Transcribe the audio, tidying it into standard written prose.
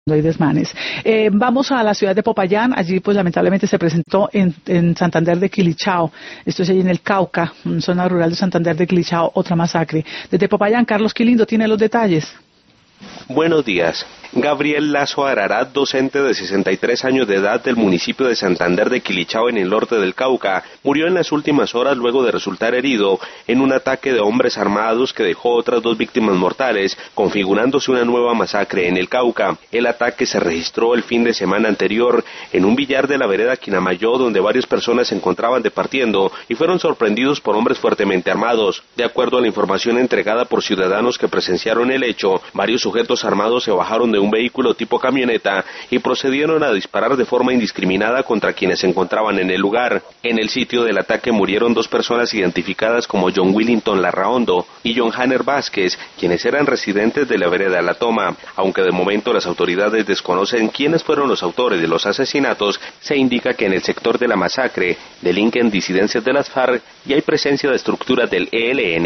hay desmanes. Vamos a la ciudad de Popayán. Allí pues lamentablemente se presentó en Santander de Quilichao, esto es allí en el Cauca, zona rural de Santander de Quilichao, otra masacre. Desde Popayán, Carlos Quilindo tiene los detalles. Buenos días. Gabriel Lazo Ararat, docente de 63 años de edad del municipio de Santander de Quilichao en el norte del Cauca, murió en las últimas horas luego de resultar herido en un ataque de hombres armados que dejó otras 2 víctimas mortales, configurándose una nueva masacre en el Cauca. El ataque se registró el fin de semana anterior en un billar de la vereda Quinamayó, donde varias personas se encontraban departiendo y fueron sorprendidos por hombres fuertemente armados. De acuerdo a la información entregada por ciudadanos que presenciaron el hecho, varios sujetos armados se bajaron de un vehículo tipo camioneta y procedieron a disparar de forma indiscriminada contra quienes se encontraban en el lugar. En el sitio del ataque murieron 2 personas identificadas como John Willington Larraondo y John Hanner Vázquez, quienes eran residentes de la vereda La Toma. Aunque de momento las autoridades desconocen quiénes fueron los autores de los asesinatos, se indica que en el sector de la masacre delinquen disidencias de las FARC y hay presencia de estructuras del ELN.